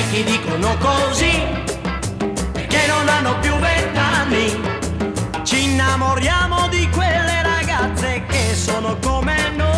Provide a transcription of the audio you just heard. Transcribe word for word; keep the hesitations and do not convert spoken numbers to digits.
vecchi dicono così, perché non hanno più vent'anni. Ci innamoriamo di quelle ragazze che sono come noi.